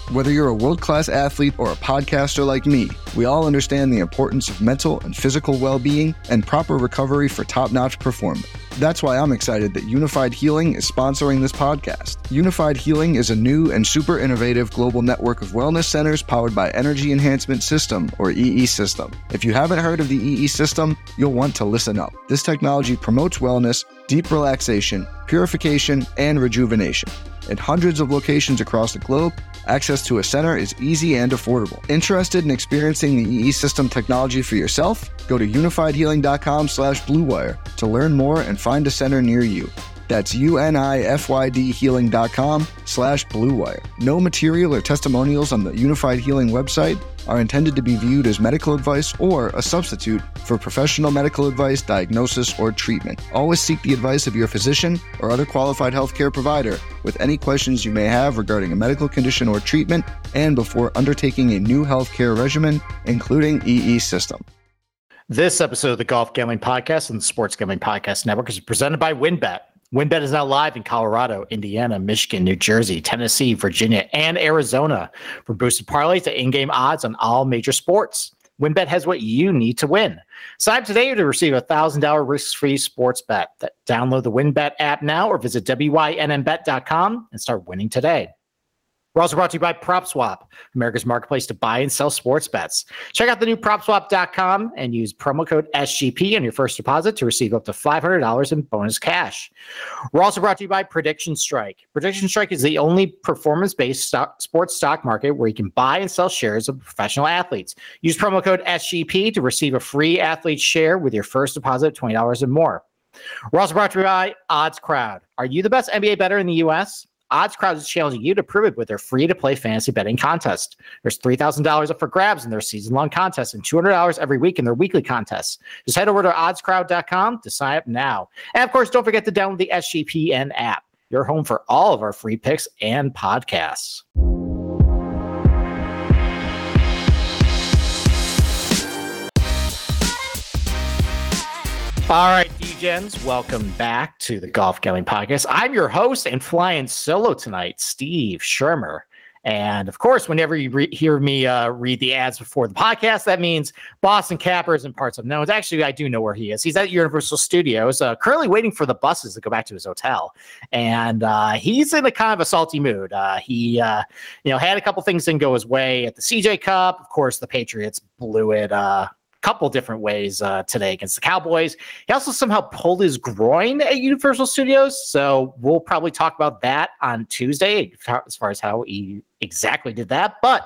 Whether you're a world-class athlete or a podcaster like me, we all understand the importance of mental and physical well-being and proper recovery for top-notch performance. That's why I'm excited that Unified Healing is sponsoring this podcast. Unified Healing is a new and super innovative global network of wellness centers powered by Energy Enhancement System, or EE System. If you haven't heard of the EE System, you'll want to listen up. This technology promotes wellness, deep relaxation, purification, and rejuvenation. In hundreds of locations across the globe, access to a center is easy and affordable. Interested in experiencing the EE System technology for yourself? Go to unifiedhealing.com/bluewire to learn more and find a center near you. That's unifydhealing.com/bluewire. No material or testimonials on the Unified Healing website are intended to be viewed as medical advice or a substitute for professional medical advice, diagnosis, or treatment. Always seek the advice of your physician or other qualified healthcare provider with any questions you may have regarding a medical condition or treatment and before undertaking a new healthcare regimen, including EE System. This episode of the Golf Gambling Podcast and the Sports Gambling Podcast Network is presented by WynnBET. WynnBET is now live in Colorado, Indiana, Michigan, New Jersey, Tennessee, Virginia, and Arizona. From boosted parlays to in-game odds on all major sports, WynnBET has what you need to win. Sign up today to receive a $1,000 risk-free sports bet. Download the WynnBET app now or visit wynnbet.com and start winning today. We're also brought to you by PropSwap, America's marketplace to buy and sell sports bets. Check out the new PropSwap.com and use promo code SGP on your first deposit to receive up to $500 in bonus cash. We're also brought to you by Prediction Strike. Prediction Strike is the only performance-based sports stock market where you can buy and sell shares of professional athletes. Use promo code SGP to receive a free athlete share with your first deposit of $20 and more. We're also brought to you by OddsCrowd. Are you the best NBA bettor in the U.S.? OddsCrowd is challenging you to prove it with their free-to-play fantasy betting contest. There's $3,000 up for grabs in their season-long contest and $200 every week in their weekly contests. Just head over to oddscrowd.com to sign up now. And, of course, don't forget to download the SGPN app. Your home for all of our free picks and podcasts. All right, D-Gens, welcome back to the Golf Gambling Podcast. I'm your host and flying solo tonight, Steve Shermer. And, of course, whenever you hear me read the ads before the podcast, that means Boston Capper is in parts unknown. Actually, I do know where he is. He's at Universal Studios, currently waiting for the buses to go back to his hotel. And he's in a kind of a salty mood. He had a couple things didn't go his way at the CJ Cup. Of course, the Patriots blew it couple different ways today against the Cowboys. He also somehow pulled his groin at Universal Studios, so we'll probably talk about that on Tuesday as far as how he exactly did that. But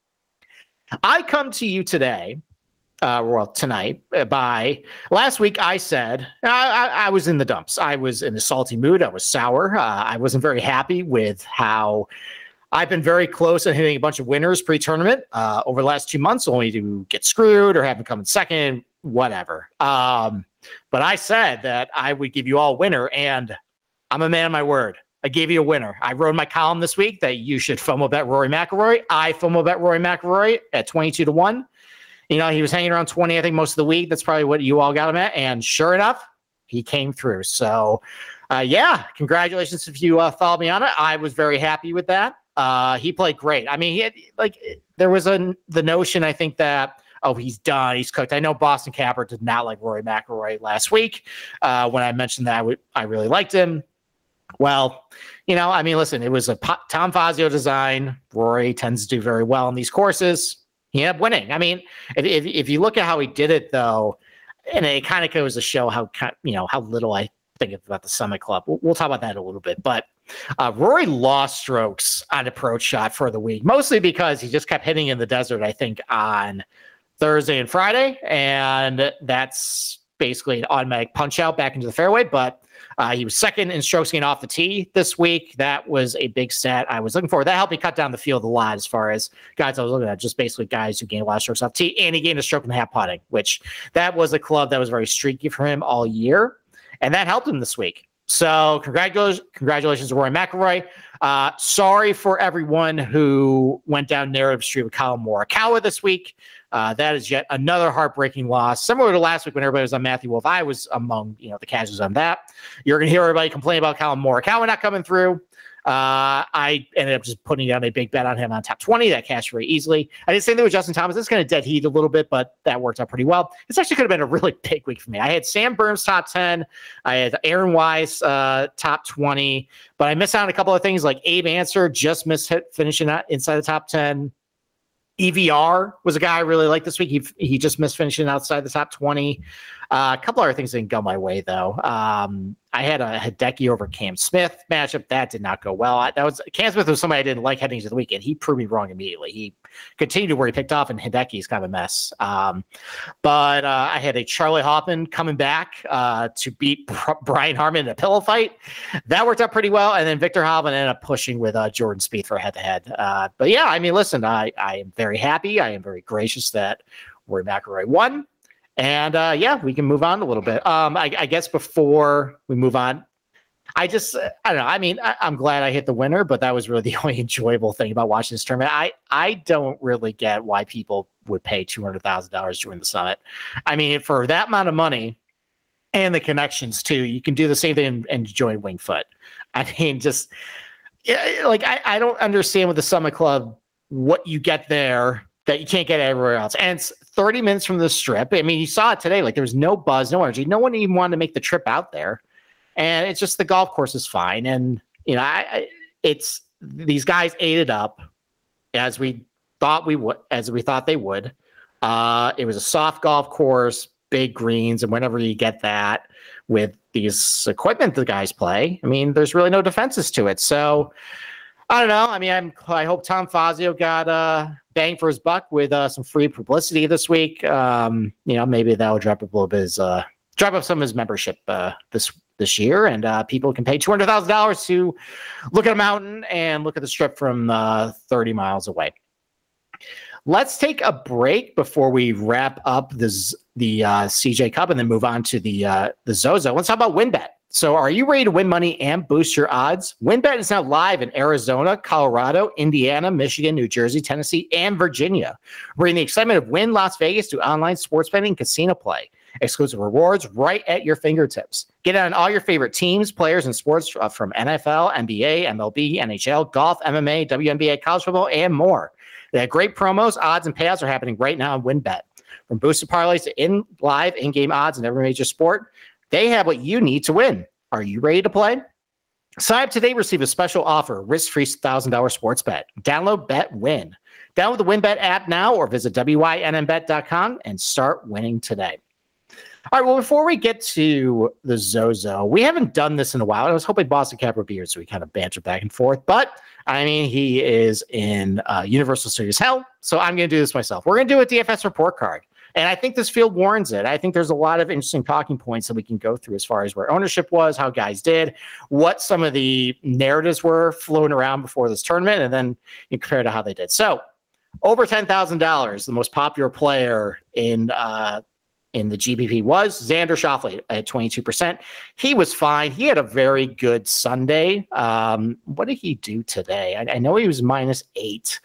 I come to you today, tonight, by last week I said I was in the dumps. I was in a salty mood. I was sour. I wasn't very happy with how I've been very close at hitting a bunch of winners pre-tournament over the last 2 months, only to get screwed or have them come in second, whatever. But I said that I would give you all a winner, and I'm a man of my word. I gave you a winner. I wrote in my column this week that you should FOMO bet Rory McIlroy. I FOMO bet Rory McIlroy at 22-1. He was hanging around 20, I think, most of the week. That's probably what you all got him at. And sure enough, he came through. So, congratulations if you followed me on it. I was very happy with that. He played great. I mean, there was the notion, I think, that, he's done, he's cooked. I know Boston Capper did not like Rory McIlroy last week when I mentioned that I really liked him. Well, listen, it was a Tom Fazio design. Rory tends to do very well in these courses. He ended up winning. I mean, if you look at how he did it, though, and it kind of goes to show how little I think about the Summit Club. We'll talk about that a little bit, but Rory lost strokes on approach shot for the week, mostly because he just kept hitting in the desert, I think, on Thursday and Friday, and that's basically an automatic punch out back into the fairway, but he was second in strokes gained off the tee this week. That was a big stat I was looking for. That helped me cut down the field a lot as far as guys I was looking at, just basically guys who gained a lot of strokes off tee, and he gained a stroke and a half putting, which that was a club that was very streaky for him all year, and that helped him this week. So congratulations to Rory McIlroy. Sorry for everyone who went down narrative street with Colin Morikawa this week. That is yet another heartbreaking loss. Similar to last week when everybody was on Matthew Wolff, I was among the casuals on that. You're going to hear everybody complain about Colin Morikawa not coming through. I ended up just putting down a big bet on him on top 20. That cashed very easily. I did the same thing with Justin Thomas. It's going to dead heat a little bit, but that worked out pretty well. This actually could have been a really big week for me. I had Sam Burns top 10. I had Aaron Wise top 20, but I missed out on a couple of things like Abe Answer just missed finishing inside the top 10. EVR was a guy I really liked this week. He just missed finishing outside the top 20. A couple other things didn't go my way, though. I had a Hideki over Cam Smith matchup. That did not go well. Cam Smith was somebody I didn't like heading into the weekend. He proved me wrong immediately. He continued where he picked off, and Hideki is kind of a mess. But I had a Charlie Hoffman coming back to beat Brian Harman in a pillow fight. That worked out pretty well. And then Victor Hovland ended up pushing with Jordan Spieth for a head-to-head. But yeah, I mean, listen, I am very happy. I am very gracious that Rory McIlroy won. And yeah, we can move on a little bit. I guess before we move on, I don't know. I mean, I'm glad I hit the winner, but that was really the only enjoyable thing about watching this tournament. I don't really get why people would pay $200,000 to win the Summit. I mean, for that amount of money and the connections too, you can do the same thing and join Winged Foot. I mean, just like I don't understand with the Summit Club what you get there that you can't get everywhere else. And it's 30 minutes from the Strip. I mean, you saw it today. Like there was no buzz, no energy. No one even wanted to make the trip out there. And it's just the golf course is fine. And, you know, it's these guys ate it up as we thought they would. It was a soft golf course, big greens. And whenever you get that with these equipment the guys play, I mean, there's really no defenses to it. So I don't know. I mean, I hope Tom Fazio got bang for his buck with some free publicity this week. You know, maybe that'll drop up a little bit, drop up some of his membership this year, and people can pay $200,000 to look at a mountain and look at the Strip from 30 miles away. Let's take a break before we wrap up the CJ Cup and then move on to the Zozo. Let's talk about WynnBET. So are you ready to win money and boost your odds? WynnBET is now live in Arizona, Colorado, Indiana, Michigan, New Jersey, Tennessee, and Virginia. Bring the excitement of Wynn Las Vegas to online sports betting and casino play. Exclusive rewards right at your fingertips. Get on all your favorite teams, players, and sports from NFL, NBA, MLB, NHL, golf, MMA, WNBA, college football, and more. They have great promos, odds, and payouts are happening right now on WynnBET. From boosted parlays to live in-game odds in every major sport, they have what you need to win. Are you ready to play? Sign up today, receive a special offer, risk-free $1,000 sports bet. Download BetWin. Download the WynnBET app now or visit wynnbet.com and start winning today. All right, well, before we get to the Zozo, we haven't done this in a while. I was hoping Boston Capper be here so we kind of banter back and forth. But, I mean, he is in Universal Studios Hell, so I'm going to do this myself. We're going to do a DFS report card. And I think this field warrants it. I think there's a lot of interesting talking points that we can go through as far as where ownership was, how guys did, what some of the narratives were floating around before this tournament, and then you compare to how they did. So over $10,000, the most popular player in the GPP was Xander Schauffele at 22%. He was fine. He had a very good Sunday. What did he do today? I know he was -8.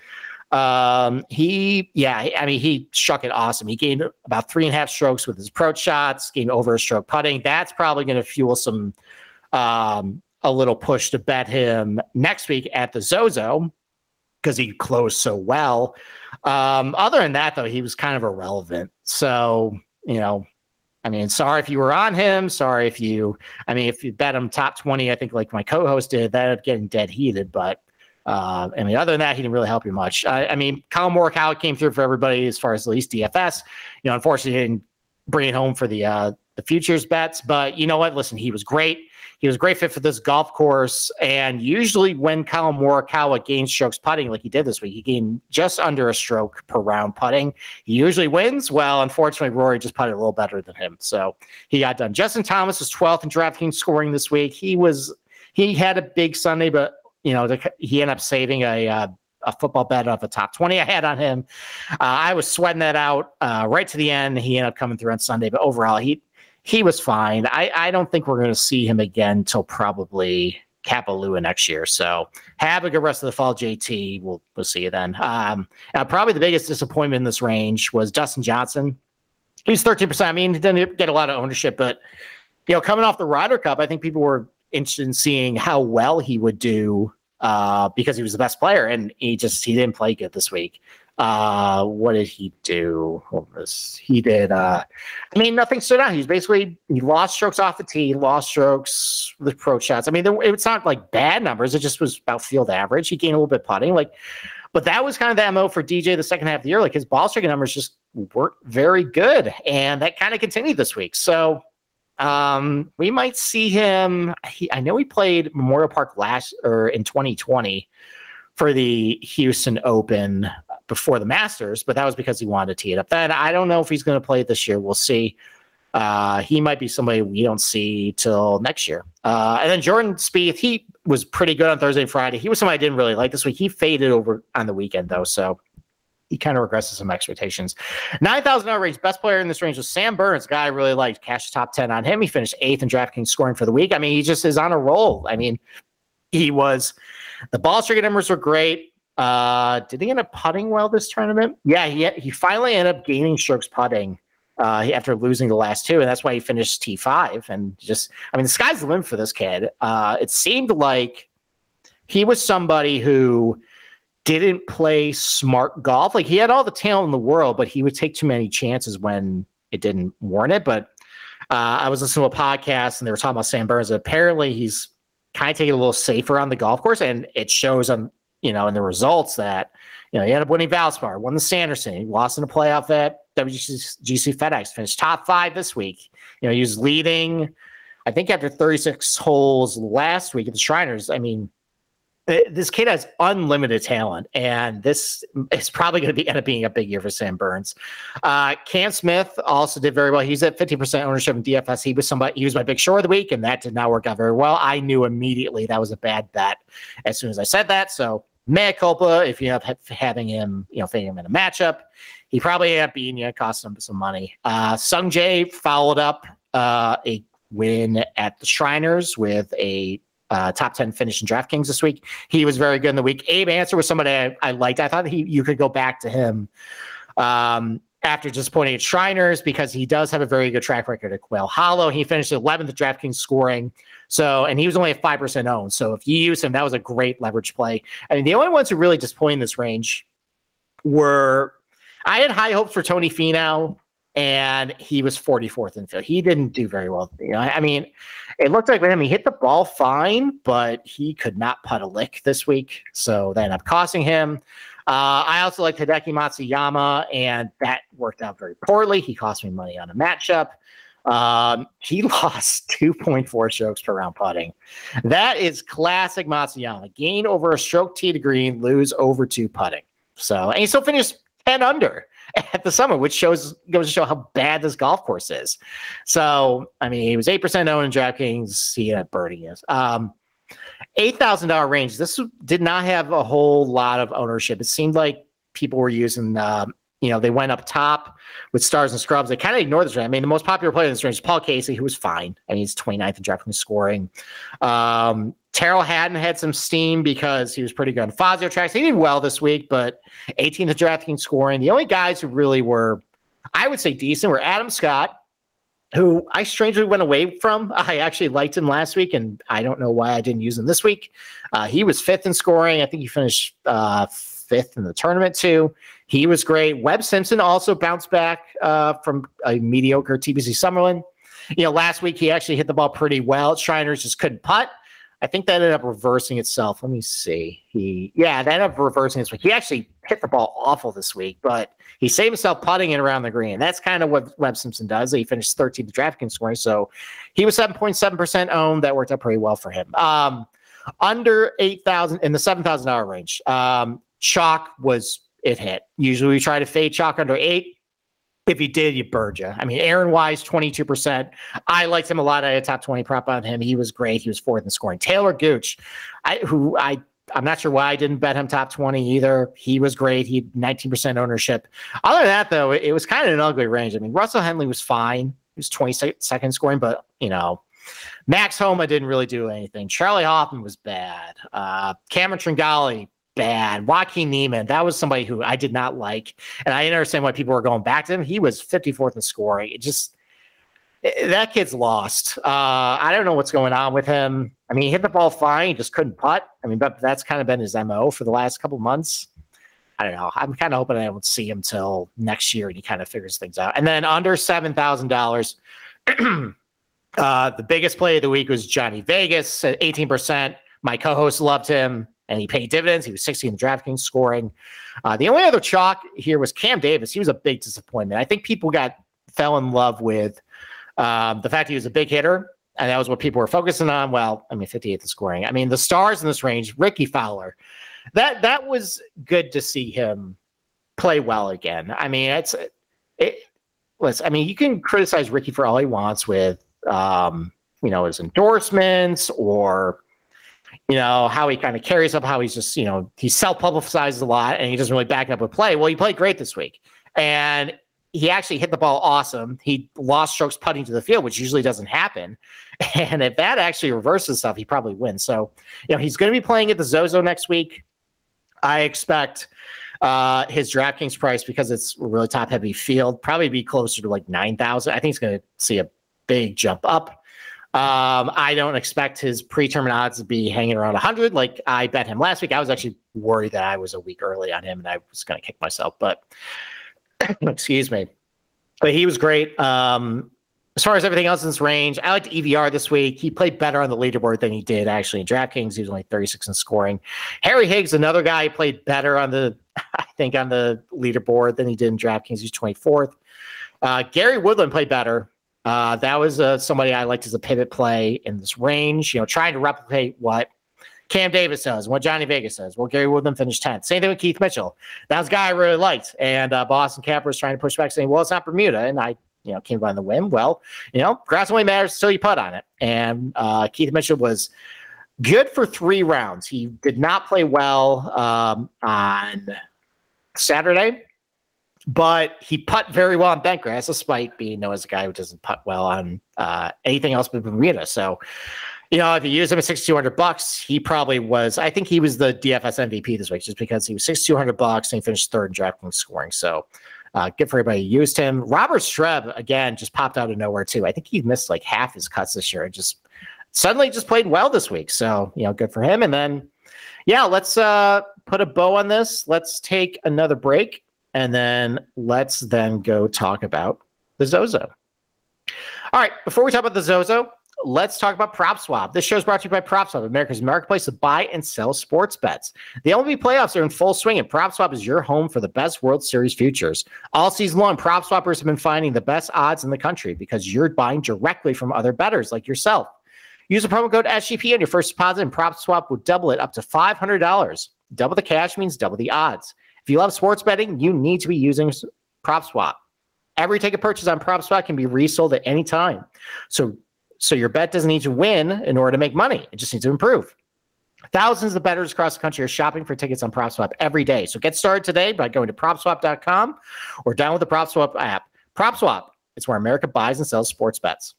He struck it awesome. He gained about 3.5 strokes with his approach shots, gained over a stroke putting. That's probably going to fuel some, a little push to bet him next week at the Zozo because he closed so well. Other than that, though, he was kind of irrelevant. So, you know, I mean, sorry if you were on him. Sorry if you bet him top 20, I think like my co-host did, that ended up getting dead heated, but I mean, other than that, he didn't really help you much. I mean, Colin Morikawa came through for everybody as far as at least DFS. You know, unfortunately, he didn't bring it home for the futures bets. But you know what? Listen, he was great. He was a great fit for this golf course. And usually when Colin Morikawa gains strokes putting like he did this week, he gained just under a stroke per round putting. He usually wins. Well, unfortunately, Rory just putted a little better than him. So he got done. Justin Thomas was 12th in DraftKings scoring this week. He had a big Sunday, but you know, he ended up saving a football bet of a top 20 I had on him. I was sweating that out right to the end. He ended up coming through on Sunday, but overall, he was fine. I don't think we're going to see him again till probably Kapalua next year. So have a good rest of the fall, JT. We'll see you then. Probably the biggest disappointment in this range was Dustin Johnson. He was 13%. I mean, he didn't get a lot of ownership, but you know, coming off the Ryder Cup, I think people were interested in seeing how well he would do because he was the best player, and he didn't play good this week. What did he do? He did. Nothing stood out. He lost strokes off the tee, lost strokes with approach shots. It's not like bad numbers. It just was about field average. He gained a little bit putting, but that was kind of the MO for DJ the second half of the year. Like his ball striking numbers just weren't very good, and that kind of continued this week. So we might see him. I know he played Memorial Park in 2020 for the Houston Open before the Masters, but that was because he wanted to tee it up then. I don't know if he's going to play it this year. We'll see. He might be somebody we don't see till next year. And then Jordan Spieth, he was pretty good on Thursday and Friday. He was somebody I didn't really like this week. He faded over on the weekend, though, so he kind of regresses some expectations. $9,000 range. Best player in this range was Sam Burns, guy I really liked. Cashed top 10 on him. He finished 8th in DraftKings scoring for the week. He just is on a roll. The ball striking numbers were great. Did he end up putting well this tournament? Yeah, he finally ended up gaining strokes putting after losing the last two, and that's why he finished T5. And the sky's the limit for this kid. It seemed like he was somebody who didn't play smart golf. Like he had all the talent in the world, but he would take too many chances when it didn't warrant it. But I was listening to a podcast, and they were talking about Sam Burns. And apparently, he's kind of taking it a little safer on the golf course, and it shows on in the results that he ended up winning Valspar, won the Sanderson, he lost in the playoff at WGC FedEx, finished top 5 this week. He was leading, I think, after 36 holes last week at the Shriners. This kid has unlimited talent, and this is probably going to end up being a big year for Sam Burns. Cam Smith also did very well. He's at 50% ownership in DFS. He was my big short of the week, and that did not work out very well. I knew immediately that was a bad bet as soon as I said that. So mea culpa if you have having him, fading him in a matchup. He probably ended up beating you, cost him some money. Sung Jae followed up a win at the Shriners with a top 10 finish in DraftKings this week. He was very good in the week. Abe Answer was somebody I liked. I thought you could go back to him after disappointing at Shriners because he does have a very good track record at Quail Hollow. He finished 11th at DraftKings scoring. And he was only at 5% owned. So if you use him, that was a great leverage play. The only ones who really disappointed in this range were, I had high hopes for Tony Finau, and he was 44th in field. He didn't do very well. It looked like with him, he hit the ball fine, but he could not putt a lick this week. So that ended up costing him. I also like Hideki Matsuyama, and that worked out very poorly. He cost me money on a matchup. He lost 2.4 strokes per round putting. That is classic Matsuyama. Gain over a stroke tee to green, lose over 2 putting. And he still finished 10 under at the Summit, which goes to show how bad this golf course is. So, he was 8% owned in DraftKings. He had birdie is. $8,000 range. This did not have a whole lot of ownership. It seemed like people were using, they went up top with stars and scrubs. They kind of ignored this range. The most popular player in this range is Paul Casey, who was fine. He's 29th in DraftKings scoring. Terrell Hatton had some steam because he was pretty good on Fazio tracks. He did well this week, but 18th in DraftKings scoring. The only guys who really were, I would say, decent were Adam Scott, who I strangely went away from. I actually liked him last week, and I don't know why I didn't use him this week. He was 5th in scoring. I think he finished 5th in the tournament, too. He was great. Webb Simpson also bounced back from a mediocre TPC Summerlin. Last week he actually hit the ball pretty well. Shriners just couldn't putt. I think that ended up reversing itself. Let me see. That ended up reversing this week. He actually hit the ball awful this week, but he saved himself putting it around the green. That's kind of what Webb Simpson does. He finished 13th in DraftKings scoring, so he was 7.7% owned. That worked out pretty well for him. Under 8,000 in the $7,000 range. Chalk was it hit. Usually we try to fade chalk under 8. If you did, you burned you. Aaron Wise, 22%. I liked him a lot. I had a top 20 prop on him. He was great. He was 4th in scoring. Taylor Gooch, I'm not sure why I didn't bet him top 20 either. He was great. He had 19% ownership. Other than that, though, it was kind of an ugly range. Russell Henley was fine. He was 22nd scoring, but, Max Homa didn't really do anything. Charlie Hoffman was bad. Cameron Tringali, bad. Joaquin Neiman, that was somebody who I did not like, and I didn't understand why people were going back to him. He was 54th in scoring. That kid's lost. I don't know what's going on with him. I mean, he hit the ball fine, he just couldn't putt. I mean, but that's kind of been his MO for the last couple months. I don't know. I'm kind of hoping I won't see him till next year and he kind of figures things out. And then under $7,000, the biggest play of the week was Johnny Vegas at 18%. My co-host loved him and he paid dividends. He was 60 in the DraftKings scoring. The only other chalk here was Cam Davis. He was a big disappointment. I think people fell in love with the fact he was a big hitter, and that was what people were focusing on. Well, I mean, 58th in scoring. I mean, the stars in this range, Ricky Fowler, that was good to see him play well again. I mean, I mean, you can criticize Ricky for all he wants with, his endorsements or, how he kind of carries up, how he's just, he self-publicizes a lot and he doesn't really back up with play. Well, he played great this week. And he actually hit the ball awesome. He lost strokes putting to the field, which usually doesn't happen. And if that actually reverses stuff, he probably wins. So, he's going to be playing at the Zozo next week. I expect his DraftKings price, because it's a really top-heavy field, probably be closer to like 9,000. I think he's going to see a big jump up. I don't expect his pre-tournament odds to be hanging around 100 like I bet him last week. I was actually worried that I was a week early on him and I was going to kick myself, but excuse me. But he was great. As far as everything else in this range, I liked EVR this week. He played better on the leaderboard than he did actually in DraftKings. He was only 36 in scoring. Harry Higgs, another guy, played better on the leaderboard than he did in DraftKings. He's 24th. Gary Woodland played better. That was somebody I liked as a pivot play in this range, trying to replicate what Cam Davis does, what Johnny Vegas does. Well, Gary Woodland finished 10th. Same thing with Keith Mitchell. That was a guy I really liked. And Boston Capper was trying to push back saying, well, it's not Bermuda. And I came by on the whim. Well, grass only matters until you putt on it. And Keith Mitchell was good for 3 rounds. He did not play well on Saturday, but he putt very well on bent grass, despite being known as a guy who doesn't putt well on anything else but Bermuda. So, if you use him at $6,200, he probably was. I think he was the DFS MVP this week, just because he was $6,200 and he finished 3rd in DraftKings scoring. So, good for everybody who used him. Robert Streb again just popped out of nowhere too. I think he missed like half his cuts this year and just suddenly just played well this week. So, good for him. And then, let's put a bow on this. Let's take another break and then let's go talk about the Zozo. All right, before we talk about the Zozo, let's talk about PropSwap. This show is brought to you by PropSwap, America's marketplace to buy and sell sports bets. The MLB playoffs are in full swing, and PropSwap is your home for the best World Series futures. All season long, PropSwappers have been finding the best odds in the country because you're buying directly from other bettors like yourself. Use the promo code SGP on your first deposit, and PropSwap will double it up to $500. Double the cash means double the odds. If you love sports betting, you need to be using PropSwap. Every ticket purchase on PropSwap can be resold at any time. So your bet doesn't need to win in order to make money. It just needs to improve. Thousands of bettors across the country are shopping for tickets on PropSwap every day. So get started today by going to PropSwap.com or download the PropSwap app. PropSwap, it's where America buys and sells sports bets.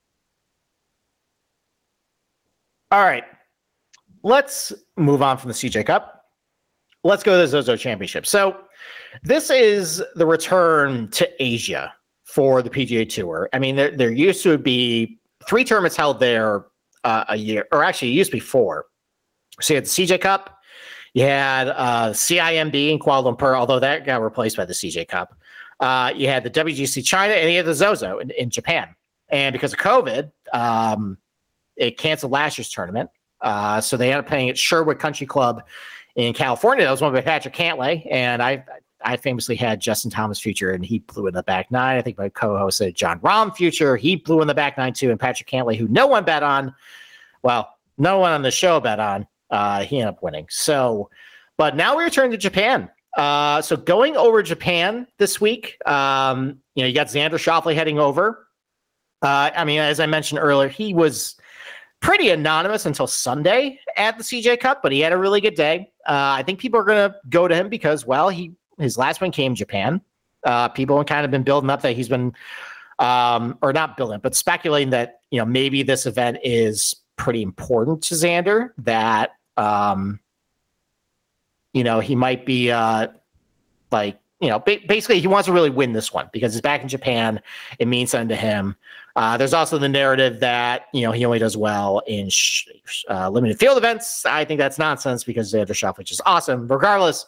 All right, let's move on from the CJ Cup. Let's go to the Zozo Championship. So this is the return to Asia for the PGA Tour. I mean, there used to be 3 tournaments held there a year, or actually it used to be 4. So you had the CJ Cup, you had CIMB in Kuala Lumpur, although that got replaced by the CJ Cup. You had the WGC China, and you had the Zozo in Japan. And because of COVID, it canceled last year's tournament. So they ended up playing at Sherwood Country Club in California. That was won by Patrick Cantlay, and I famously had Justin Thomas future, and he blew in the back 9. I think my co-host said John Rahm future. He blew in the back 9 too, and Patrick Cantlay, who no one bet on, well, no one on the show bet on, he ended up winning. So, but now we return to Japan. So going over Japan this week, you got Xander Schauffele heading over. I mean, as I mentioned earlier, he was pretty anonymous until Sunday at the CJ Cup, but he had a really good day. I think people are going to go to him because, well, his last win came in Japan. People have kind of been building up that he's been, or not building, but speculating that, maybe this event is pretty important to Xander, that, he might be basically he wants to really win this one because he's back in Japan. It means something to him. There's also the narrative that, he only does well in limited field events. I think that's nonsense because they have the shop, which is awesome. Regardless,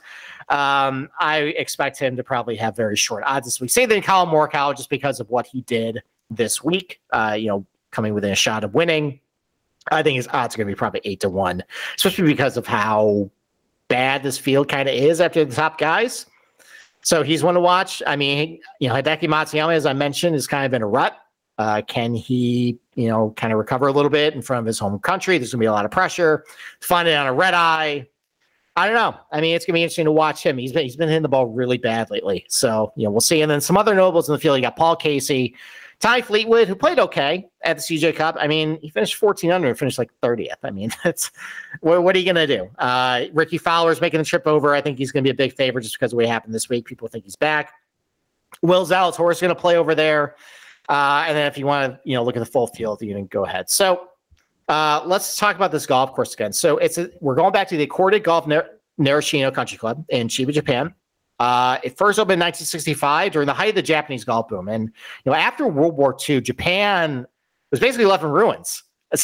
I expect him to probably have very short odds this week. Same thing Colin Morikawa, just because of what he did this week, coming within a shot of winning. I think his odds are going to be probably 8-1, especially because of how bad this field kind of is after the top guys. So he's one to watch. I mean, Hideki Matsuyama, as I mentioned, is kind of in a rut. Can he, kind of recover a little bit in front of his home country? There's going to be a lot of pressure. Find it on a red eye. I don't know. I mean, it's going to be interesting to watch him. He's been hitting the ball really bad lately. So, we'll see. And then some other notables in the field. You got Paul Casey, Ty Fleetwood, who played okay at the CJ Cup. I mean, he finished 14 under and finished like 30th. I mean, that's what are you going to do? Ricky Fowler's making the trip over. I think he's going to be a big favorite just because of what happened this week. People think he's back. Will Zalatoris is going to play over there. And then if you want to, look at the full field, you can go ahead. So let's talk about this golf course again. So we're going back to the Accorded Golf Narashino Country Club in Chiba, Japan. It first opened in 1965 during the height of the Japanese golf boom. And, after World War II, Japan was basically left in ruins.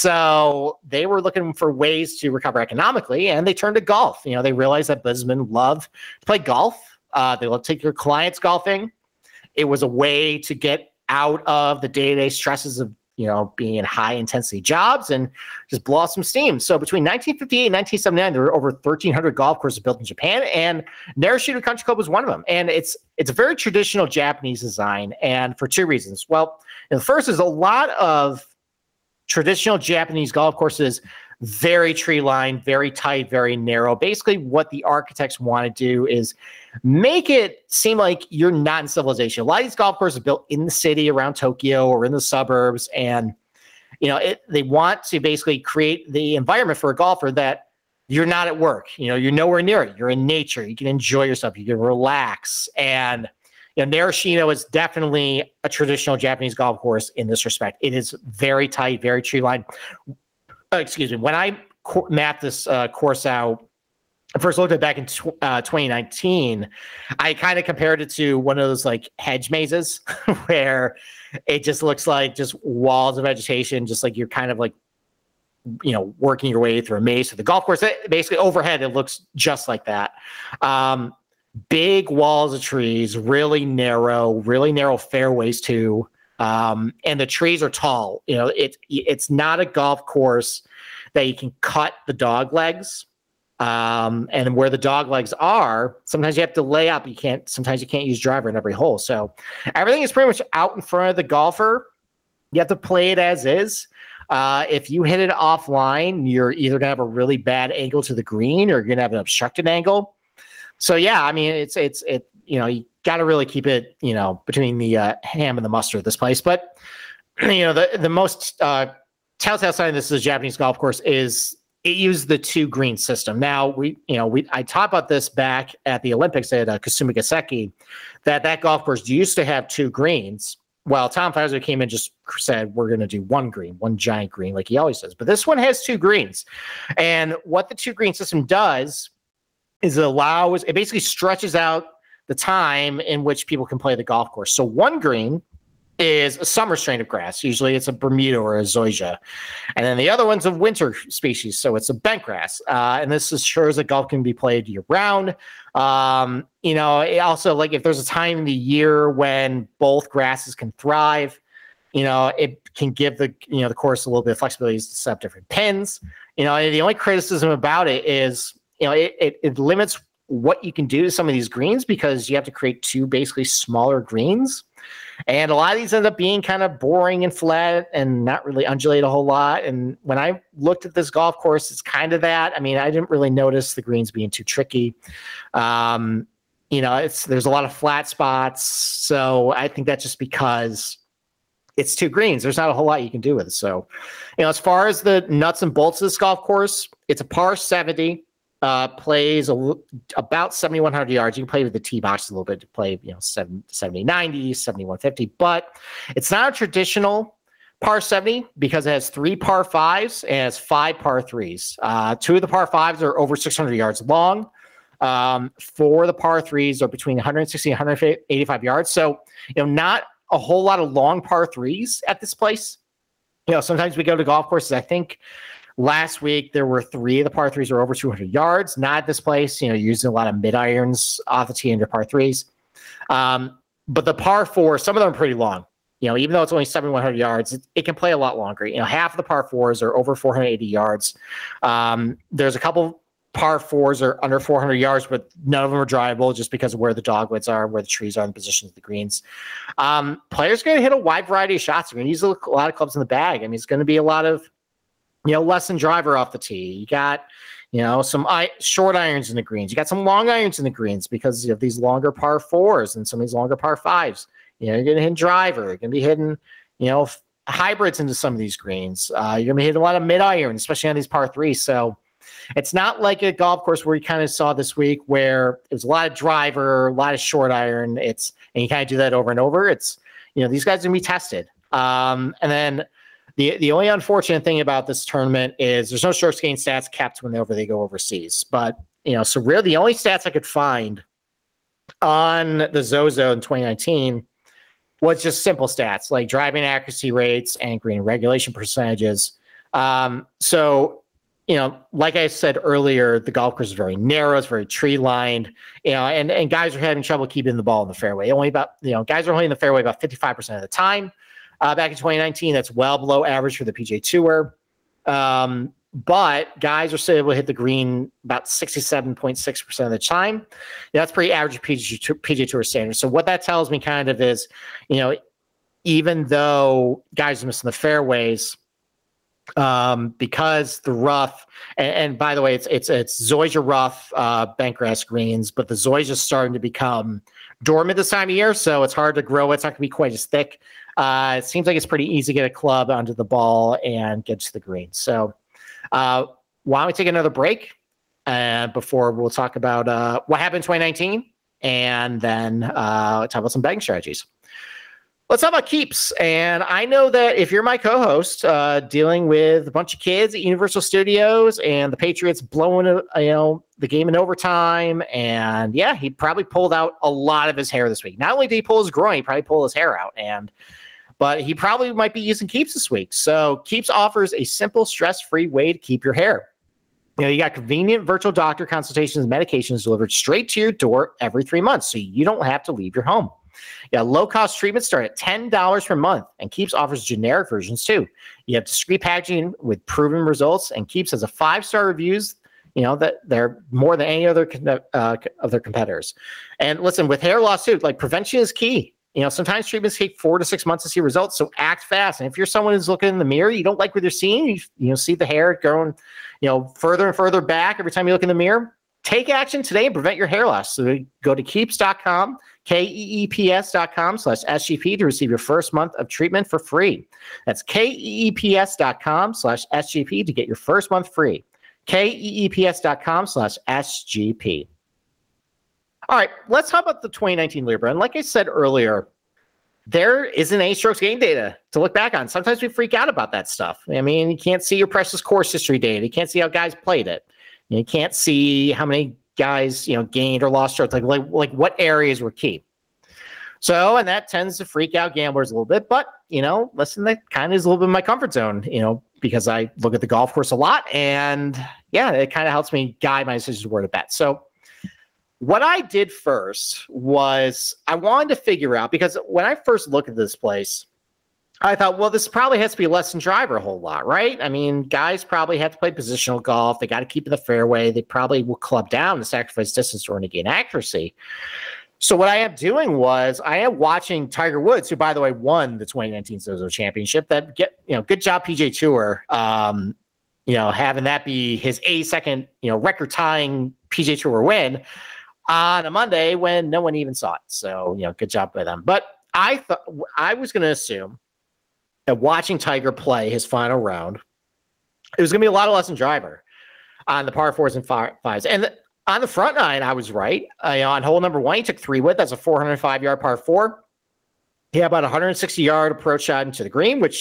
So they were looking for ways to recover economically, and they turned to golf. They realized that businessmen love to play golf. They love to take their clients golfing. It was a way to get out of the day-to-day stresses of, being in high-intensity jobs and just blow off some steam. So between 1958 and 1979, there were over 1,300 golf courses built in Japan, and Narashino Country Club was one of them. And it's a very traditional Japanese design, and for two reasons. Well, the first is a lot of traditional Japanese golf courses, very tree-lined, very tight, very narrow. Basically, what the architects want to do is make it seem like you're not in civilization. A lot of these golf courses are built in the city around Tokyo or in the suburbs, and they want to basically create the environment for a golfer that you're not at work. You're nowhere near it. You're in nature. You can enjoy yourself. You can relax. And Narashino is definitely a traditional Japanese golf course in this respect. It is very tight, very tree-lined. When I mapped this course out, I first looked at it back in 2019, I kind of compared it to one of those like hedge mazes where it just looks like just walls of vegetation, just like you're kind of like, working your way through a maze. So the golf course, basically overhead, it looks just like that. Big walls of trees, really narrow fairways too. And the trees are tall. It's not a golf course that you can cut the dog legs. And where the dog legs are, sometimes you have to lay up. Sometimes you can't use driver in every hole. So everything is pretty much out in front of the golfer. You have to play it as is. If you hit it offline, you're either gonna have a really bad angle to the green or you're gonna have an obstructed angle. So yeah, I mean, it's you got to really keep it, between the ham and the mustard at this place. But, the most telltale sign this is a Japanese golf course is it used the 2 green system. Now, I talked about this back at the Olympics at Kasumi Gaseki, that golf course used to have 2 greens. Well, Tom Fowler came in and just said, we're going to do 1 green, 1 giant green, like he always says. But this one has 2 greens. And what the 2 green system does is it basically stretches out the time in which people can play the golf course. So 1 green is a summer strain of grass. Usually it's a Bermuda or a Zoysia. And then the other one's a winter species. So it's a bent grass. And this ensures that golf can be played year round. It also, like, if there's a time in the year when both grasses can thrive, it can give the course a little bit of flexibility to set up different pins. The only criticism about it is, it limits what you can do to some of these greens because you have to create 2 basically smaller greens. And a lot of these end up being kind of boring and flat and not really undulate a whole lot. And when I looked at this golf course, it's kind of that. I mean, I didn't really notice the greens being too tricky. There's a lot of flat spots. So I think that's just because it's 2 greens. There's not a whole lot you can do with it. So, as far as the nuts and bolts of this golf course, it's a par 70. Plays about 7,100 yards. You can play with the tee box a little bit to play, 70, 90, 71, 50, but it's not a traditional par 70 because it has 3 par 5s and it has 5 par 3s. 2 of the par 5s are over 600 yards long. for the par threes are between 160 and 185 yards. So, not a whole lot of long par threes at this place. Sometimes we go to golf courses. I think last week there were 3 of the par threes were over 200 yards. Not at this place. Using a lot of mid irons off the tee into par threes. But the par 4, some of them are pretty long. Even though it's only 7,100 yards, it can play a lot longer. Half of the par 4s are over 480 yards. There's a couple par 4s are under 400 yards, but none of them are drivable just because of where the dogwoods are, where the trees are, and the positions of the greens. Players are going to hit a wide variety of shots. They're going to use a lot of clubs in the bag. I mean, it's going to be a lot of, less than driver off the tee. You got, some short irons in the greens. You got some long irons in the greens because of these longer par 4s and some of these longer par 5s. You're going to hit driver. You're going to be hitting, hybrids into some of these greens. You're going to be hitting a lot of mid iron, especially on these par 3s. So it's not like a golf course where you kind of saw this week where it was a lot of driver, a lot of short iron. And you kind of do that over and over. It's, these guys are going to be tested. And then the only unfortunate thing about this tournament is there's no strokes gained stats kept whenever they go overseas. But, so really the only stats I could find on the Zozo in 2019 was just simple stats like driving accuracy rates and green regulation percentages. So, like I said earlier, the golf course is very narrow. It's very tree lined, and guys are having trouble keeping the ball in the fairway. Only about, guys are only in the fairway about 55% of the time. Back in 2019, that's well below average for the PGA Tour. But guys are still able to hit the green about 67.6% of the time. That's pretty average PGA Tour standards. So what that tells me kind of is, even though guys are missing the fairways, because the rough, and by the way, it's Zoysia rough bentgrass greens, but the Zoysia is starting to become dormant this time of year, so it's hard to grow. It's not going to be quite as thick. It seems like it's pretty easy to get a club onto the ball and get to the green. So why don't we take another break before we'll talk about what happened in 2019 and then talk about some betting strategies. Let's talk about keeps. And I know that if you're my co-host dealing with a bunch of kids at Universal Studios and the Patriots blowing the game in overtime, and yeah, he probably pulled out a lot of his hair this week. Not only did he pull his groin, he probably pulled his hair out. But he probably might be using Keeps this week. So Keeps offers a simple, stress-free way to keep your hair. You got convenient virtual doctor consultations and medications delivered straight to your door every 3 months, so you don't have to leave your home. Low-cost treatments start at $10 per month, and Keeps offers generic versions too. You have discreet packaging with proven results, and Keeps has a 5-star reviews. That they're more than any other of their competitors. And listen, with hair loss too, like prevention is key. Sometimes treatments take 4 to 6 months to see results, so act fast. And if you're someone who's looking in the mirror, you don't like what you're seeing, you see the hair going, further and further back every time you look in the mirror, take action today and prevent your hair loss. So go to keeps.com, KEEPS.com/SGP to receive your first month of treatment for free. That's KEEPS.com/SGP to get your first month free. KEEPS.com/SGP. All right, let's talk about the 2019 leaderboard. And like I said earlier, there isn't any strokes gained data to look back on. Sometimes we freak out about that stuff. I mean, you can't see your precious course history data. You can't see how guys played it. You can't see how many guys, gained or lost strokes, like what areas were key. So, and that tends to freak out gamblers a little bit. But, listen, that kind of is a little bit of my comfort zone, because I look at the golf course a lot. And yeah, it kind of helps me guide my decisions where to bet. So what I did first was I wanted to figure out, because when I first looked at this place, I thought, well, this probably has to be less than driver a whole lot, right? I mean, guys probably have to play positional golf. They got to keep in the fairway. They probably will club down to sacrifice distance or to gain accuracy. So what I am doing was I am watching Tiger Woods, who, by the way, won the 2019 Zozo Championship. Good job, PGA Tour. Having that be his 82nd, record-tying PGA Tour win on a Monday when no one even saw it. So, good job by them. But I thought I was going to assume that watching Tiger play his final round, it was going to be a lot of less than driver on the par 4s and 5s. And on the front nine, I was right. On hole number 1, he took 3 wood. That's a 405-yard par 4. He had about a 160-yard approach shot into the green, which he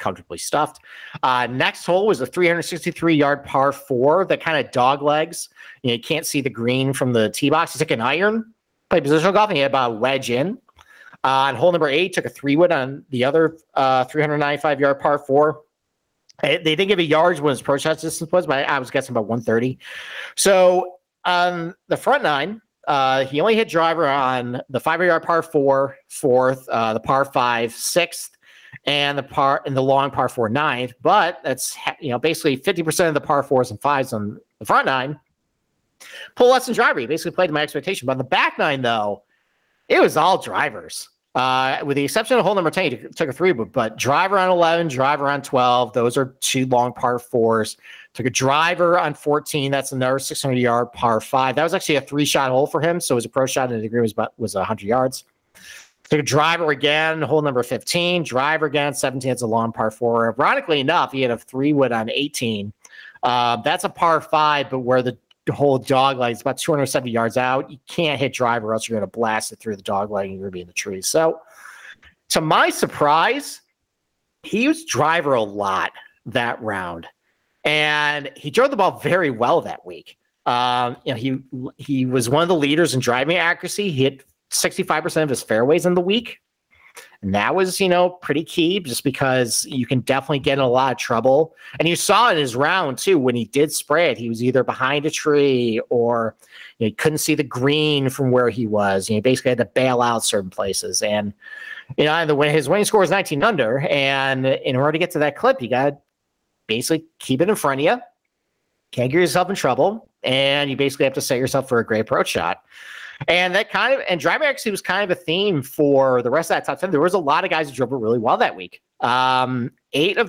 comfortably stuffed. Next hole was a 363-yard par 4 that kind of dog legs. You can't see the green from the tee box. He took an iron, played positional golf, and he had about a wedge in. On hole number 8, took a 3-wood on the other 395-yard par 4. They didn't give a yards when his approach shot distance was, but I was guessing about 130. So on the front 9, he only hit driver on the 5-yard par 4, 4th, the par 5, 6th, and the long par 4, 9th. But that's basically 50% of the par 4s and 5s on the front 9. Pull less than driver. He basically played to my expectation. But on the back 9, though, it was all drivers. With the exception of hole number 10, he took a 3, but driver on 11, driver on 12. Those are 2 long par 4s. Took a driver on 14. That's another 600-yard par 5. That was actually a 3-shot hole for him. So his approach shot in the green was 100 yards. Took a driver again, hole number 15. Driver again, 17. It's a long par 4. Ironically enough, he had a 3-wood on 18. That's a par 5, but where the whole dog leg is about 270 yards out. You can't hit driver, or else you're going to blast it through the dog leg and you're going to be in the trees. So, to my surprise, he used driver a lot that round, and he drove the ball very well that week. He was one of the leaders in driving accuracy. He hit 65% of his fairways in the week. And that was, pretty key, just because you can definitely get in a lot of trouble. And you saw in his round, too, when he did spray it, he was either behind a tree or he couldn't see the green from where he was. He basically had to bail out certain places. And, his winning score was 19 under. And in order to get to that clip, you got to basically keep it in front of you. Can't get yourself in trouble. And you basically have to set yourself for a great approach shot. And that driving actually was kind of a theme for the rest of that top 10. There was a lot of guys who drove it really well that week. 10 of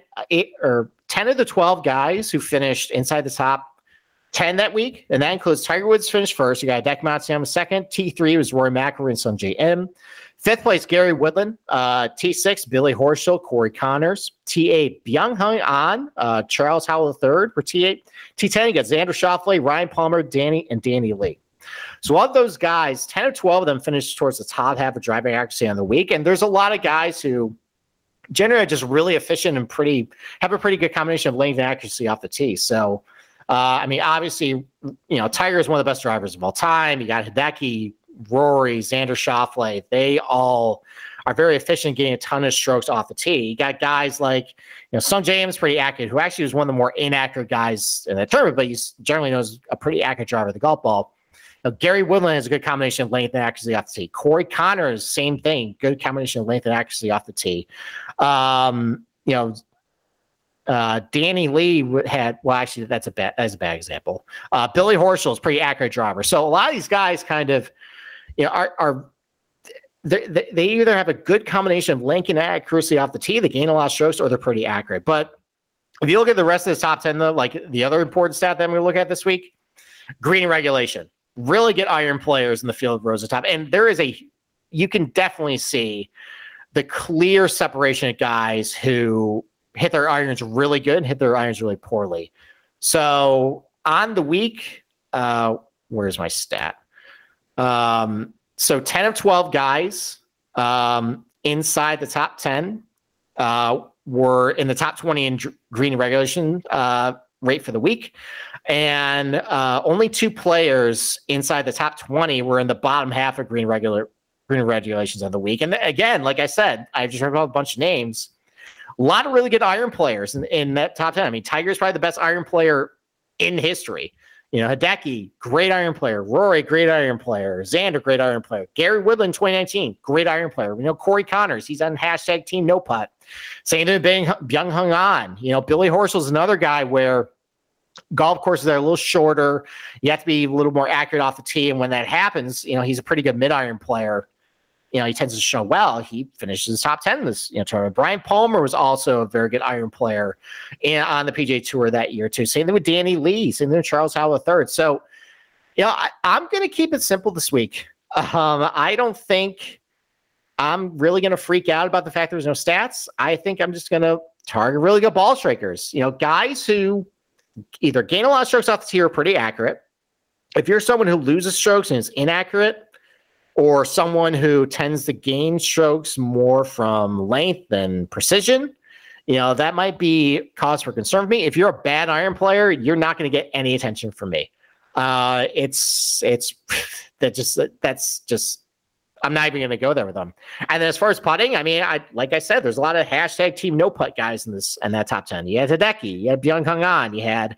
the 12 guys who finished inside the top 10 that week, and that includes Tiger Woods finished first. You got Hideki Matsuyama second. T3 was Rory McIlroy and Sungjae Im. 5th place, Gary Woodland. T6, Billy Horschel, Corey Connors. T8, Byung-Hun An, Charles Howell III for T8. T10, you got Xander Schauffele, Ryan Palmer, Danny Lee. So of those guys, 10 or 12 of them finished towards the top half of driving accuracy on the week. And there's a lot of guys who generally are just really efficient and have a pretty good combination of length and accuracy off the tee. So, obviously, Tiger is one of the best drivers of all time. You got Hideki, Rory, Xander Schauffele. They all are very efficient getting a ton of strokes off the tee. You got guys like, Sungjae Im is pretty accurate, who actually was one of the more inaccurate guys in that tournament, but he's generally known as a pretty accurate driver of the golf ball. Gary Woodland has a good combination of length and accuracy off the tee. Corey Connors, same thing, good combination of length and accuracy off the tee. Danny Lee had, well, actually, that's a bad example. Billy Horschel is a pretty accurate driver. So a lot of these guys kind of, they either have a good combination of length and accuracy off the tee, they gain a lot of strokes, or they're pretty accurate. But if you look at the rest of the top 10, though, like the other important stat that I'm going to look at this week, green regulation. Really good iron players in the field rose to top. And you can definitely see the clear separation of guys who hit their irons really good and hit their irons really poorly. So on the week, where's my stat? So 10 of 12 guys inside the top 10 were in the top 20 in green regulation rate for the week. And only 2 players inside the top 20 were in the bottom half of green regulations on the week. And again, like I said, I've just heard about a bunch of names. A lot of really good iron players in that top 10. I mean, Tiger's probably the best iron player in history. Hideki, great iron player. Rory, great iron player. Xander, great iron player. Gary Woodland, 2019, great iron player. Corey Connors, he's on hashtag Team No Putt. Same thing with Byung-Hun An. Billy Horschel is another guy where golf courses are a little shorter. You have to be a little more accurate off the tee. And when that happens, he's a pretty good mid-iron player. He tends to show well. He finishes top 10 in this tournament. Brian Palmer was also a very good iron player on the PGA Tour that year, too. Same thing with Danny Lee. Same thing with Charles Howell III. So, I'm going to keep it simple this week. I don't think I'm really going to freak out about the fact there's no stats. I think I'm just going to target really good ball strikers. Guys who either gain a lot of strokes off the tee or are pretty accurate. If you're someone who loses strokes and is inaccurate, or someone who tends to gain strokes more from length than precision, that might be cause for concern for me. If you're a bad iron player, you're not going to get any attention from me. That's just I'm not even going to go there with them. And then as far as putting, I mean, like I said, there's a lot of hashtag team no putt guys in that top 10. You had Hideki, you had Byung-Hyun An, you had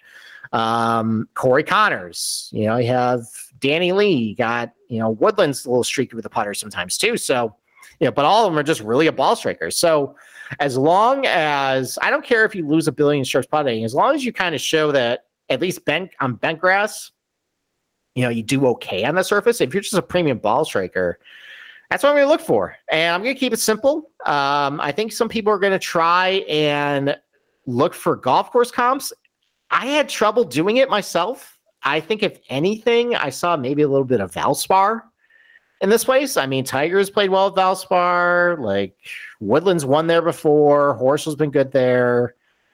Corey Connors, you have Danny Lee, you got, Woodland's a little streaky with the putter sometimes too. So, but all of them are just really a ball striker. So as long as, I don't care if you lose a billion strokes putting, as long as you kind of show that at least on bent grass, you do okay on the surface. If you're just a premium ball striker, that's what I'm going to look for. And I'm going to keep it simple. I think some people are going to try and look for golf course comps. I had trouble doing it myself. I think if anything, I saw maybe a little bit of Valspar in this place. I mean, Tiger's played well with Valspar. Like Woodland's won there before. Horschel's been good there.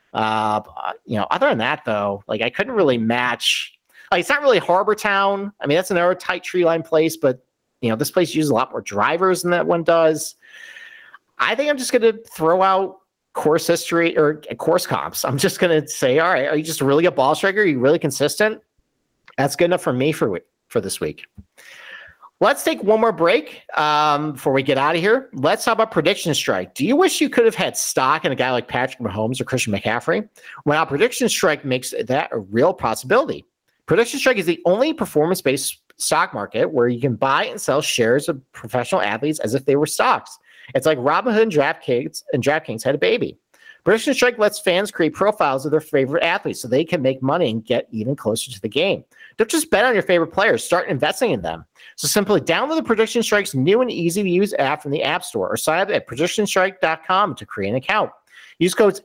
Other than that, though, like I couldn't really match. Like, it's not really Harbor Town. I mean, that's another tight tree line place, but this place uses a lot more drivers than that one does. I think I'm just going to throw out course history or course comps. I'm just going to say, all right, are you just really a ball striker? Are you really consistent? That's good enough for me for this week. Let's take one more break before we get out of here. Let's talk about Prediction Strike. Do you wish you could have had stock in a guy like Patrick Mahomes or Christian McCaffrey? Well, Prediction Strike makes that a real possibility. Prediction Strike is the only performance-based stock market where you can buy and sell shares of professional athletes as if they were stocks. It's like Robinhood and DraftKings had a baby. Prediction Strike lets fans create profiles of their favorite athletes so they can make money and get even closer to the game. Don't just bet on your favorite players. Start investing in them. So simply download the Prediction Strike's new and easy-to-use app from the App Store or sign up at PredictionStrike.com to create an account. Use code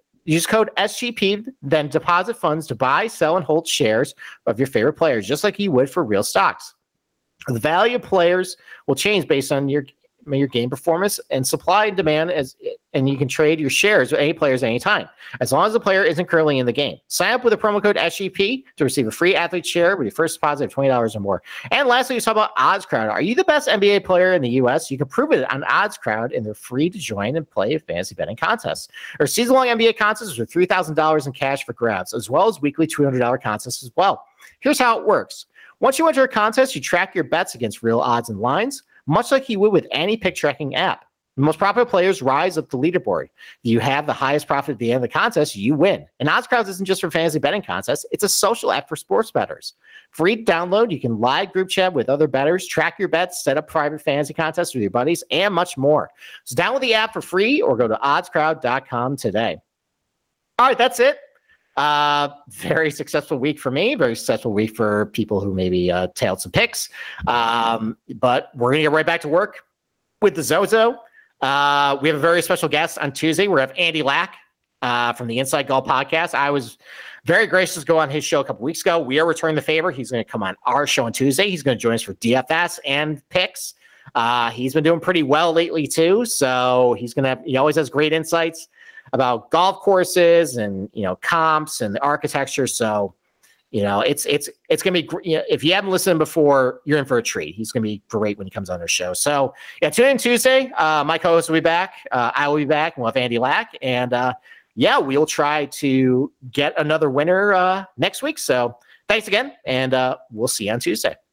SGP, then deposit funds to buy, sell, and hold shares of your favorite players, just like you would for real stocks. The value of players will change based on your game performance and supply and demand, and you can trade your shares with any players at any time, as long as the player isn't currently in the game. Sign up with the promo code SGP to receive a free athlete share with your first deposit of $20 or more. And lastly, let's talk about OddsCrowd. Are you the best NBA player in the U.S.? You can prove it on OddsCrowd, and they're free to join and play a fantasy betting contest. Our season-long NBA contests with $3,000 in cash for grabs, as well as weekly $200 contests as well. Here's how it works. Once you enter a contest, you track your bets against real odds and lines, much like you would with any pick tracking app. The most popular players rise up the leaderboard. You have the highest profit at the end of the contest, you win. And OddsCrowd isn't just for fantasy betting contests, it's a social app for sports bettors. Free to download, you can live group chat with other bettors, track your bets, set up private fantasy contests with your buddies, and much more. So download the app for free or go to oddscrowd.com today. All right, that's it. Very successful week for me, very successful week for people who maybe tailed some picks. But we're going to get right back to work with the Zozo. We have a very special guest on Tuesday. We have Andy Lack from the Inside Golf Podcast. I was very gracious to go on his show a couple weeks ago. We are returning the favor. He's going to come on our show on Tuesday. He's going to join us for DFS and picks. He's been doing pretty well lately too. So he always has great insights about golf courses and, comps and the architecture. So, it's going to be, if you haven't listened before, you're in for a treat. He's going to be great when he comes on our show. So tune in Tuesday. My co-host will be back. I will be back, and we'll have Andy Lack. And we'll try to get another winner next week. So thanks again. And we'll see you on Tuesday.